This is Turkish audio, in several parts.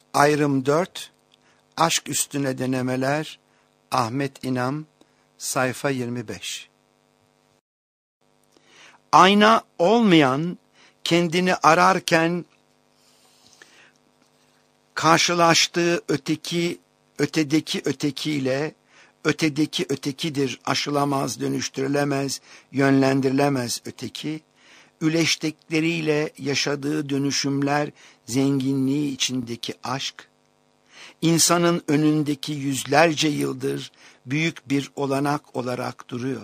Ayrım 4, Aşk üstüne denemeler, Ahmet İnam, sayfa 25. Ayna olmayan, kendini ararken karşılaştığı ötedeki ötekiyle, ötedeki ötekidir, aşılamaz, dönüştürülemez, yönlendirilemez öteki, üleştikleriyle yaşadığı dönüşümler zenginliği içindeki aşk, insanın önündeki yüzlerce yıldır büyük bir olanak olarak duruyor.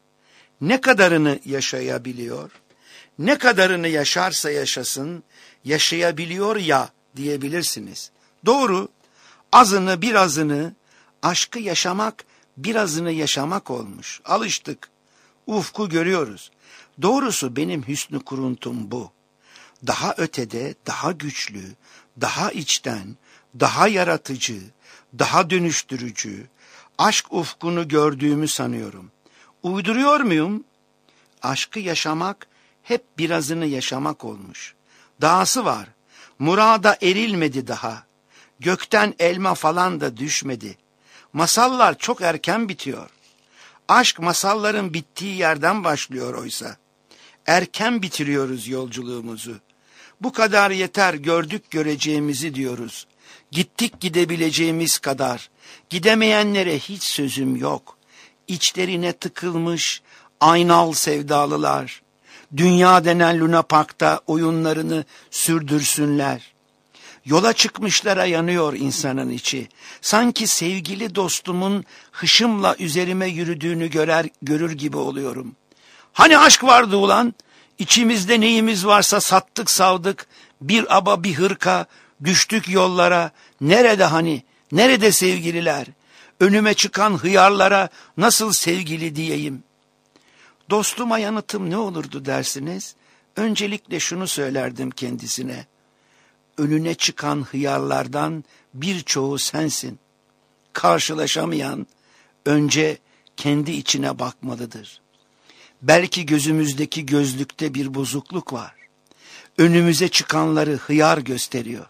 Ne kadarını yaşayabiliyor, ne kadarını yaşarsa yaşasın, yaşayabiliyor ya diyebilirsiniz. Doğru, azını birazını, aşkı yaşamak birazını yaşamak olmuş. Alıştık, ufku görüyoruz. Doğrusu benim hüsnü kuruntum bu. Daha ötede, daha güçlü, daha içten, daha yaratıcı, daha dönüştürücü, aşk ufkunu gördüğümü sanıyorum. Uyduruyor muyum? Aşkı yaşamak hep birazını yaşamak olmuş. Dahası var, murada erilmedi daha. Gökten elma falan da düşmedi. Masallar çok erken bitiyor. Aşk masalların bittiği yerden başlıyor oysa. Erken bitiriyoruz yolculuğumuzu. Bu kadar yeter, gördük göreceğimizi diyoruz. Gittik gidebileceğimiz kadar. Gidemeyenlere hiç sözüm yok. İçlerine tıkılmış aynal sevdalılar. Dünya denen Luna Park'ta oyunlarını sürdürsünler. Yola çıkmışlara yanıyor insanın içi. Sanki sevgili dostumun hışımla üzerime yürüdüğünü görür gibi oluyorum. Hani aşk vardı ulan? İçimizde neyimiz varsa sattık savdık. Bir aba bir hırka düştük yollara. Nerede hani? Nerede sevgililer? Önüme çıkan hıyarlara nasıl sevgili diyeyim? Dostuma yanıtım ne olurdu dersiniz? Öncelikle şunu söylerdim kendisine. Önüne çıkan hıyarlardan birçoğu sensin. Karşılaşamayan önce kendi içine bakmalıdır. Belki gözümüzdeki gözlükte bir bozukluk var. Önümüze çıkanları hıyar gösteriyor.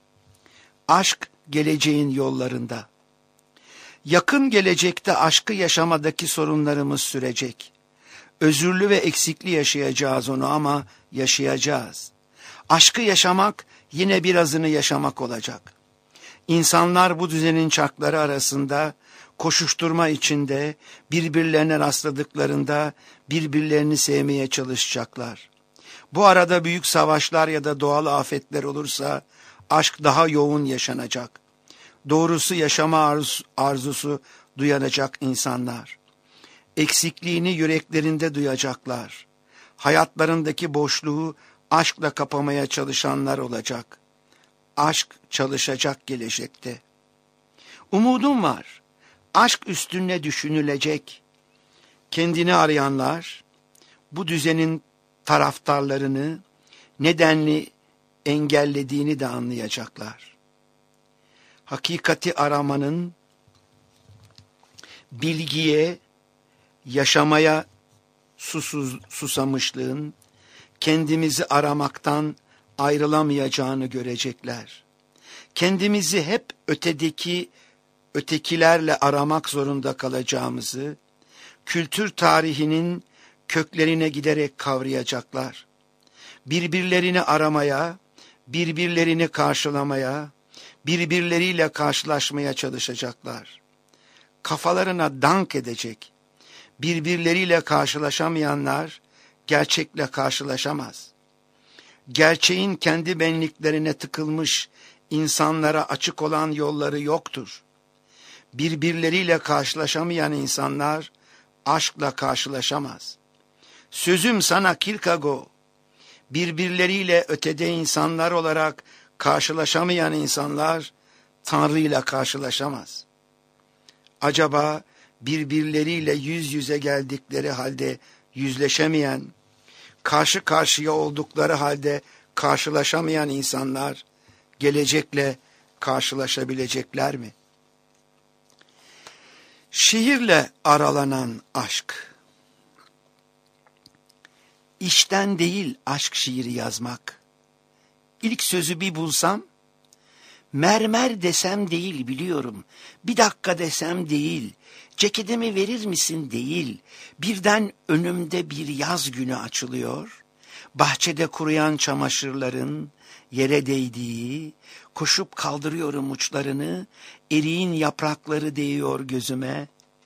Aşk geleceğin yollarında. Yakın gelecekte aşkı yaşamadaki sorunlarımız sürecek. Özürlü ve eksikli yaşayacağız onu ama yaşayacağız. Aşkı yaşamak yine birazını yaşamak olacak. İnsanlar bu düzenin çarkları arasında, koşuşturma içinde, birbirlerine rastladıklarında birbirlerini sevmeye çalışacaklar. Bu arada büyük savaşlar ya da doğal afetler olursa aşk daha yoğun yaşanacak. Doğrusu yaşama arzusu duyanacak insanlar. Eksikliğini yüreklerinde duyacaklar. Hayatlarındaki boşluğu aşkla kapamaya çalışanlar olacak. Aşk çalışacak gelecekte. Umudum var. Aşk üstüne düşünülecek. Kendini arayanlar bu düzenin taraftarlarını nedenli engellediğini de anlayacaklar. Hakikati aramanın, bilgiye, yaşamaya susamışlığın, kendimizi aramaktan ayrılamayacağını görecekler. Kendimizi hep ötekilerle aramak zorunda kalacağımızı, kültür tarihinin köklerine giderek kavrayacaklar. Birbirlerini aramaya, birbirlerini karşılamaya, birbirleriyle karşılaşmaya çalışacaklar. Kafalarına dank edecek. Birbirleriyle karşılaşamayanlar gerçekle karşılaşamaz. Gerçeğin kendi benliklerine tıkılmış insanlara açık olan yolları yoktur. Birbirleriyle karşılaşamayan insanlar aşkla karşılaşamaz. Sözüm sana Kierkegaard, birbirleriyle ötede insanlar olarak karşılaşamayan insanlar Tanrı'yla karşılaşamaz. Acaba birbirleriyle yüz yüze geldikleri halde yüzleşemeyen, karşı karşıya oldukları halde karşılaşamayan insanlar gelecekle karşılaşabilecekler mi? Şiirle aralanan aşk. İşten değil aşk şiiri yazmak. İlk sözü bir bulsam, Mermer desem değil biliyorum. Bir dakika desem değil. Ceketimi verir misin değil. Birden önümde bir yaz günü açılıyor. Bahçede kuruyan çamaşırların yere değdiği, koşup kaldırıyorum uçlarını, eriğin yaprakları değiyor gözüme.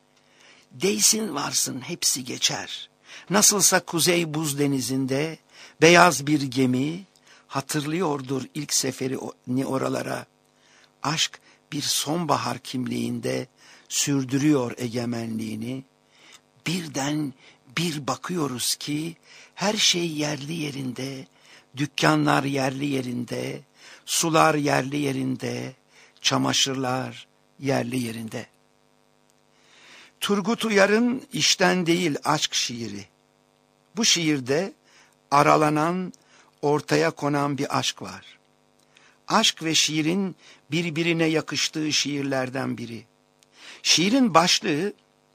Değsin varsın hepsi geçer. Nasılsa kuzey buz denizinde beyaz bir gemi hatırlıyordur ilk seferini oralara. Aşk bir sonbahar kimliğinde sürdürüyor egemenliğini. Birden bir bakıyoruz ki her şey yerli yerinde, dükkanlar yerli yerinde, sular yerli yerinde, çamaşırlar yerli yerinde. Turgut Uyar'ın İşten Değil Aşk şiiri. Bu şiirde aralanan, ortaya konan bir aşk var. Aşk ve şiirin birbirine yakıştığı şiirlerden biri. Şiirin başlığı,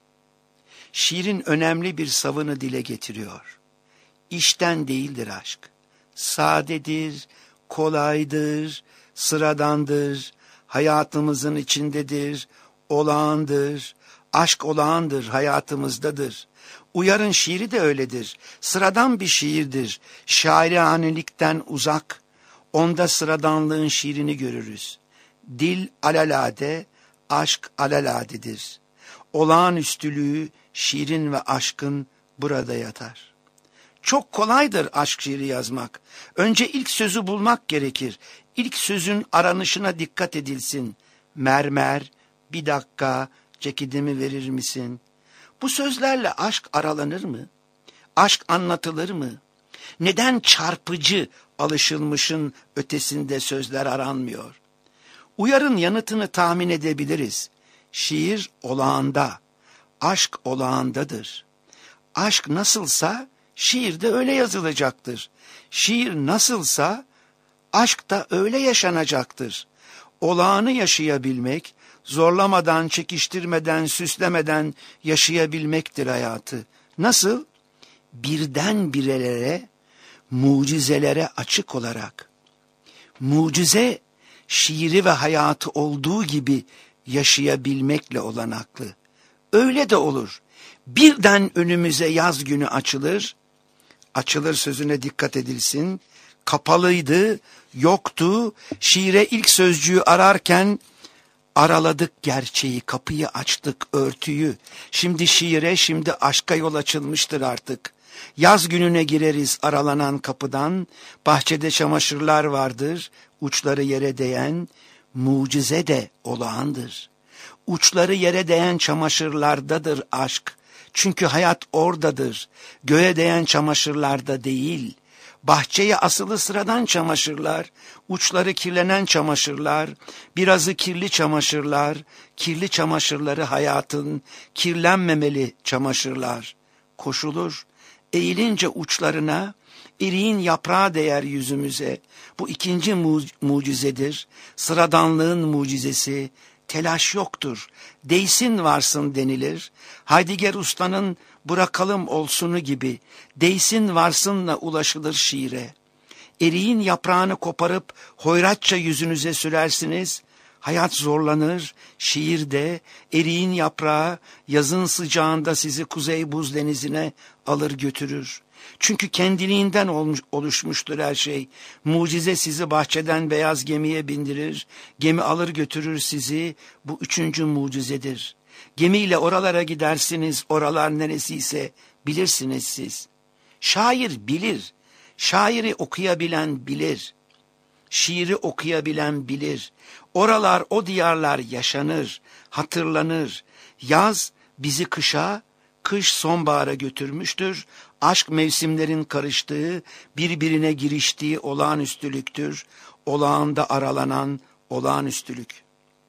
şiirin önemli bir savını dile getiriyor. İşten değildir aşk. Sadedir, kolaydır, sıradandır, hayatımızın içindedir, olağandır. Aşk olağandır, hayatımızdadır. Uyar'ın şiiri de öyledir. Sıradan bir şiirdir. Şairhanelikten uzak. Onda sıradanlığın şiirini görürüz. Dil alalade, aşk alaladedir. Olağanüstülüğü şiirin ve aşkın burada yatar. Çok kolaydır aşk şiiri yazmak. Önce ilk sözü bulmak gerekir. İlk sözün aranışına dikkat edilsin. Mermer, bir dakika, ceketimi verir misin? Bu sözlerle aşk aralanır mı? Aşk anlatılır mı? Neden çarpıcı alışılmışın ötesinde sözler aranmıyor? Uyar'ın yanıtını tahmin edebiliriz. Şiir olağanda, aşk olağandadır. Aşk nasılsa şiir de öyle yazılacaktır. Şiir nasılsa aşk da öyle yaşanacaktır. Olağanı yaşayabilmek, zorlamadan, çekiştirmeden, süslemeden yaşayabilmektir hayatı. Nasıl? Birdenbirelere, mucizelere açık olarak. Mucize, şiiri ve hayatı olduğu gibi yaşayabilmekle olanaklı. Öyle de olur. Birden önümüze yaz günü açılır. Açılır sözüne dikkat edilsin. Kapalıydı, yoktu. Şiire ilk sözcüğü ararken araladık gerçeği, kapıyı açtık, örtüyü. Şimdi şiire, şimdi aşka yol açılmıştır artık. Yaz gününe gireriz aralanan kapıdan. Bahçede çamaşırlar vardır, uçları yere değen. Mucize de olağandır. Uçları yere değen çamaşırlardadır aşk. Çünkü hayat oradadır. Göğe değen çamaşırlarda değil. Bahçeye asılı sıradan çamaşırlar, uçları kirlenen çamaşırlar, birazı kirli çamaşırlar, kirli çamaşırları hayatın, kirlenmemeli çamaşırlar. Koşulur, eğilince uçlarına, eriğin yaprağı değer yüzümüze. Bu ikinci mucizedir, sıradanlığın mucizesi. Telaş yoktur, değsin varsın denilir. Heidegger Usta'nın bırakalım olsunu gibi, değsin varsınla ulaşılır şiire. Eriğin yaprağını koparıp hoyratça yüzünüze sürersiniz. Hayat zorlanır, şiirde eriğin yaprağı yazın sıcağında sizi kuzey buz denizine alır götürür. Çünkü kendiliğinden oluşmuştur her şey. Mucize sizi bahçeden beyaz gemiye bindirir. Gemi alır götürür sizi. Bu üçüncü mucizedir. Gemiyle oralara gidersiniz. Oralar neresiyse bilirsiniz siz. Şair bilir. Şairi okuyabilen bilir. Şiiri okuyabilen bilir. Oralar, o diyarlar yaşanır, hatırlanır. Yaz bizi kışa, kış sonbahara götürmüştür. Aşk mevsimlerin karıştığı, birbirine giriştiği olağanüstülüktür. Olağanda aralanan olağanüstülük.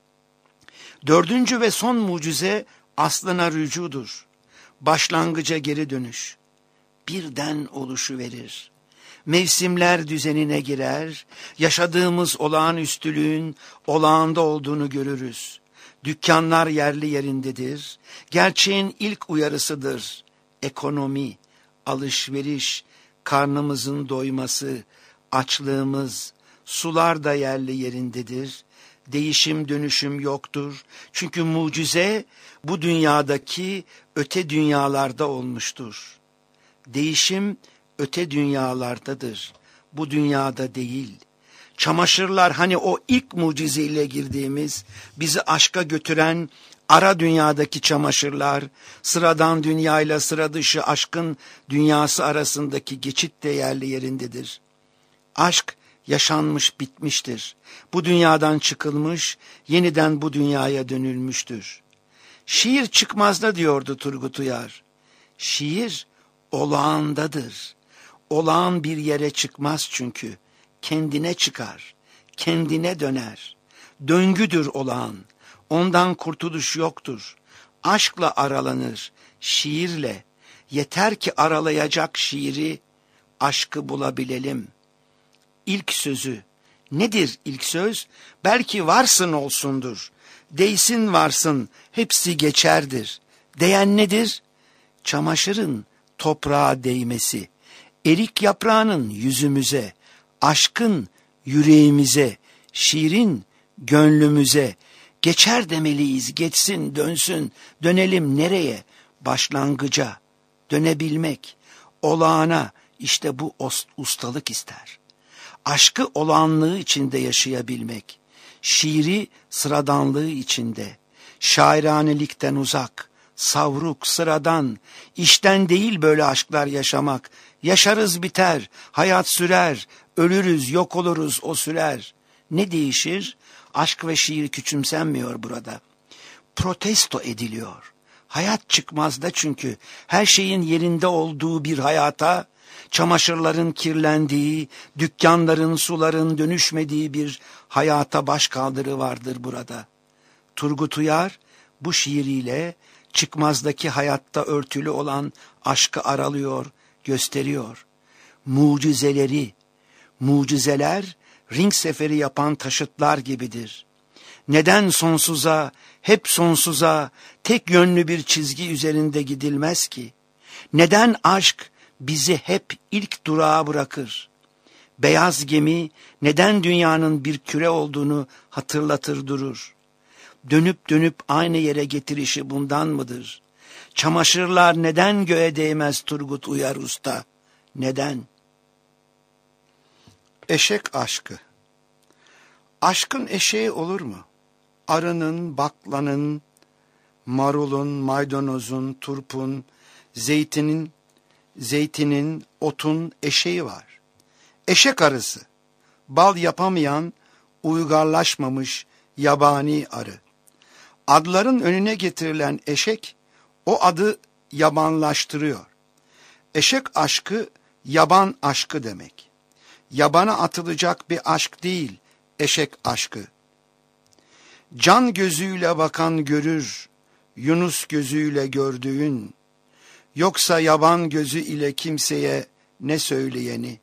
Dördüncü ve son mucize aslına rücudur. Başlangıca geri dönüş. Birden oluşuverir. Mevsimler düzenine girer, yaşadığımız olağanüstülüğün olağanda olduğunu görürüz. Dükkanlar yerli yerindedir, gerçeğin ilk uyarısıdır. Ekonomi, alışveriş, karnımızın doyması, açlığımız, sular da yerli yerindedir. Değişim dönüşüm yoktur. Çünkü mucize bu dünyadaki öte dünyalarda olmuştur. Değişim öte dünyalardadır. Bu dünyada değil. Çamaşırlar hani o ilk mucizeyle girdiğimiz, bizi aşka götüren ara dünyadaki çamaşırlar, sıradan dünyayla sıra dışı aşkın dünyası arasındaki geçit değerli yerindedir. Aşk yaşanmış bitmiştir. Bu dünyadan çıkılmış, yeniden bu dünyaya dönülmüştür. Şiir çıkmazda diyordu Turgut Uyar. Şiir olağandadır. Olağan bir yere çıkmaz çünkü. Kendine çıkar, kendine döner. Döngüdür olağan. Ondan kurtuluş yoktur. Aşkla aralanır, şiirle. Yeter ki aralayacak şiiri, aşkı bulabilelim. İlk sözü. Nedir ilk söz? Belki varsın olsundur. Değsin varsın, hepsi geçerdir. Değen nedir? Çamaşırın toprağa değmesi. Erik yaprağının yüzümüze, aşkın yüreğimize, şiirin gönlümüze. Geçer demeliyiz, geçsin, dönsün. Dönelim nereye? Başlangıca. Dönebilmek, olağana. İşte bu ustalık ister. Aşkı olağanlığı içinde yaşayabilmek. Şiiri sıradanlığı içinde. Şairanelikten uzak, savruk, sıradan. İşten değil böyle aşklar yaşamak. Yaşarız biter, hayat sürer. Ölürüz, yok oluruz, o sürer. Ne değişir? Aşk ve şiir küçümsenmiyor burada. Protesto ediliyor. Hayat çıkmazda çünkü her şeyin yerinde olduğu bir hayata, çamaşırların kirlendiği, dükkanların, suların dönüşmediği bir hayata başkaldırı vardır burada. Turgut Uyar bu şiiriyle çıkmazdaki hayatta örtülü olan aşkı aralıyor, gösteriyor. Mucizeler ring seferi yapan taşıtlar gibidir. Neden sonsuza, hep sonsuza, tek yönlü bir çizgi üzerinde gidilmez ki? Neden aşk bizi hep ilk durağa bırakır? Beyaz gemi neden dünyanın bir küre olduğunu hatırlatır durur? Dönüp dönüp aynı yere getirişi bundan mıdır? Çamaşırlar neden göğe değmez Turgut Uyar Usta? Neden? Eşek aşkı. Aşkın eşeği olur mu? Arının, baklanın, marulun, maydanozun, turpun, zeytinin, otun eşeği var. Eşek arısı, bal yapamayan, uygarlaşmamış yabani arı. Adların önüne getirilen eşek, o adı yabanlaştırıyor. Eşek aşkı, yaban aşkı demek. Yabana atılacak bir aşk değil, eşek aşkı. Can gözüyle bakan görür, Yunus gözüyle gördüğün, yoksa yaban gözü ile kimseye ne söyleyeni.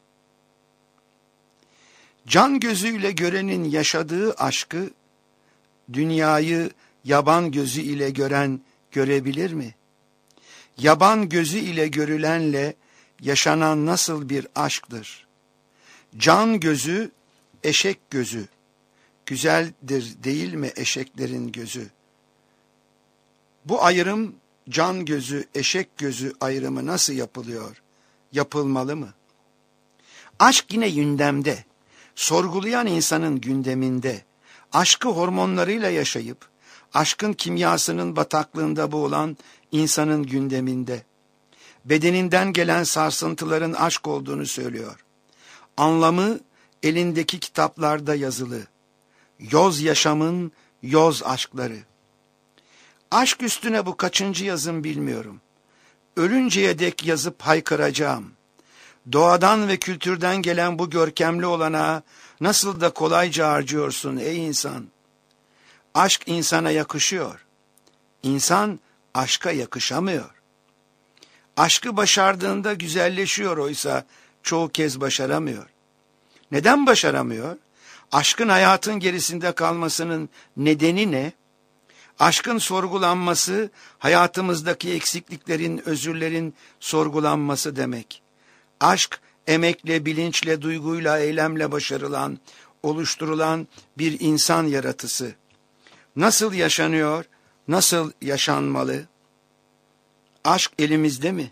Can gözüyle görenin yaşadığı aşkı, dünyayı yaban gözü ile gören görebilir mi? Yaban gözü ile görülenle yaşanan nasıl bir aşktır? Can gözü, eşek gözü. Güzeldir değil mi eşeklerin gözü? Bu ayrım can gözü, eşek gözü ayrımı nasıl yapılıyor? Yapılmalı mı? Aşk yine gündemde. Sorgulayan insanın gündeminde. Aşkı hormonlarıyla yaşayıp, aşkın kimyasının bataklığında boğulan insanın gündeminde. Bedeninden gelen sarsıntıların aşk olduğunu söylüyor. Anlamı elindeki kitaplarda yazılı. Yoz yaşamın yoz aşkları. Aşk üstüne bu kaçıncı yazım bilmiyorum. Ölünceye dek yazıp haykıracağım. Doğadan ve kültürden gelen bu görkemli olanağı nasıl da kolayca harcıyorsun ey insan. Aşk insana yakışıyor. İnsan aşka yakışamıyor. Aşkı başardığında güzelleşiyor oysa çoğu kez başaramıyor. Neden başaramıyor? Aşkın hayatın gerisinde kalmasının nedeni ne? Aşkın sorgulanması, hayatımızdaki eksikliklerin, özürlerin sorgulanması demek. Aşk, emekle, bilinçle, duyguyla, eylemle başarılan, oluşturulan bir insan yaratısı. Nasıl yaşanıyor, nasıl yaşanmalı? Aşk elimizde mi?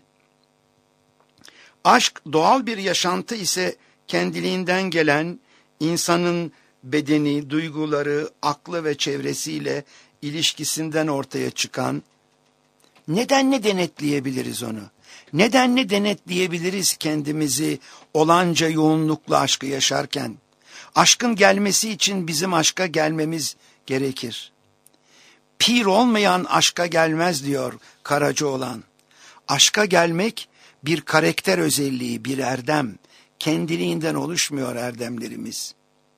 Aşk doğal bir yaşantı ise kendiliğinden gelen, insanın bedeni, duyguları, aklı ve çevresiyle ilişkisinden ortaya çıkan, neden ne denetleyebiliriz onu? Neden ne denetleyebiliriz kendimizi olanca yoğunlukla aşkı yaşarken? Aşkın gelmesi için bizim aşka gelmemiz gerekir. Pir olmayan aşka gelmez diyor Karacaoğlan. Aşka gelmek bir karakter özelliği, bir erdem. Kendiliğinden oluşmuyor erdemlerimiz.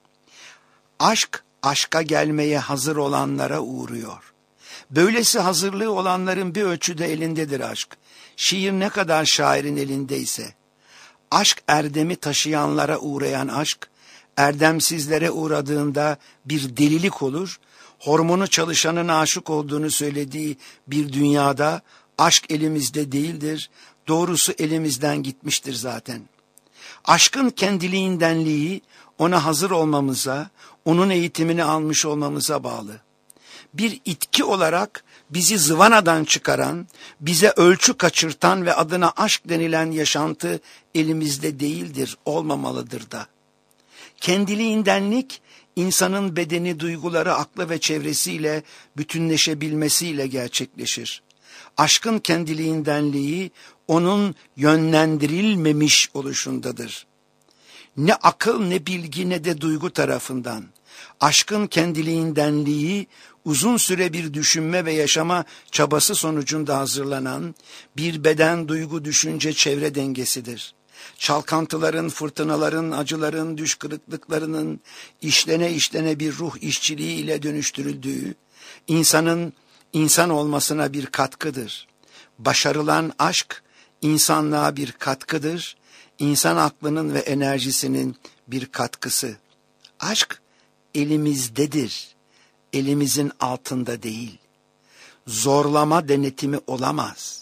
Aşk, aşka gelmeye hazır olanlara uğruyor. Böylesi hazırlığı olanların bir ölçüde elindedir aşk. Şiir ne kadar şairin elindeyse. Aşk erdemi taşıyanlara uğrayan aşk, erdemsizlere uğradığında bir delilik olur. Hormonu çalışanın aşık olduğunu söylediği bir dünyada aşk elimizde değildir. Doğrusu elimizden gitmiştir zaten. Aşkın kendiliğindenliği ona hazır olmamıza, onun eğitimini almış olmamıza bağlı. Bir itki olarak bizi zıvanadan çıkaran, bize ölçü kaçırtan ve adına aşk denilen yaşantı elimizde değildir, olmamalıdır da. Kendiliğindenlik, insanın bedeni, duyguları, aklı ve çevresiyle bütünleşebilmesiyle gerçekleşir. Aşkın kendiliğindenliği, onun yönlendirilmemiş oluşundadır. Ne akıl, ne bilgi, ne de duygu tarafından. Aşkın kendiliğindenliği, uzun süre bir düşünme ve yaşama çabası sonucunda hazırlanan bir beden, duygu, düşünce, çevre dengesidir. Çalkantıların, fırtınaların, acıların, düş kırıklıklarının işlene işlene bir ruh işçiliği ile dönüştürüldüğü, insanın insan olmasına bir katkıdır. Başarılan aşk, insanlığa bir katkıdır. İnsan aklının ve enerjisinin bir katkısı. Aşk elimizdedir. Elimizin altında değil. Zorlama denetimi olamaz.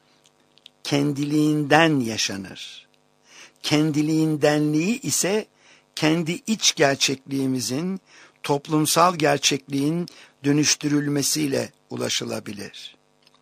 Kendiliğinden yaşanır. Kendiliğindenliği ise kendi iç gerçekliğimizin, toplumsal gerçekliğin dönüştürülmesiyle ulaşılabilir.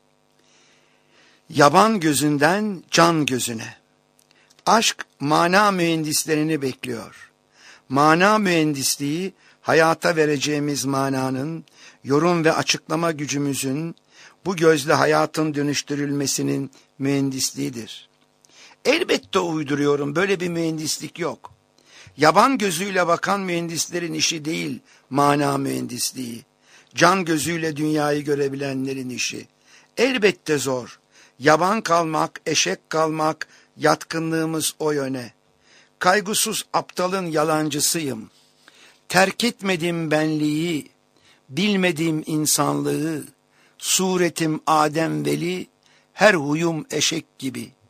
Yaban gözünden can gözüne. Aşk mana mühendislerini bekliyor. Mana mühendisliği, hayata vereceğimiz mananın, yorum ve açıklama gücümüzün, bu gözle hayatın dönüştürülmesinin mühendisliğidir. Elbette uyduruyorum, böyle bir mühendislik yok. Yaban gözüyle bakan mühendislerin işi değil mana mühendisliği. Can gözüyle dünyayı görebilenlerin işi. Elbette zor. Yaban kalmak, eşek kalmak, yatkınlığımız o yöne. Kaygısız aptalın yalancısıyım. Terk etmedim benliği, bilmedim insanlığı. Suretim Adem veli, her huyum eşek gibi.